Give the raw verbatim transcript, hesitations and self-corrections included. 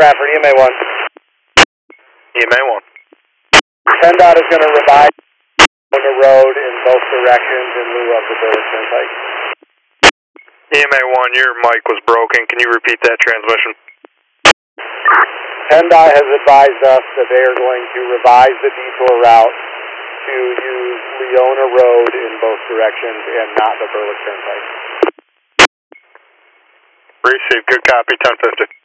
Stratford, E M A one. E M A one. PennDOT is going to revise on the road in both directions in lieu of the Berwick Turnpike. E M A one, your mic was broken. Can you repeat that transmission? PennDOT has advised us that they are going to revise the detour route to use Leona Road in both directions and not the Berwick Turnpike. Received. Good copy, ten fifty.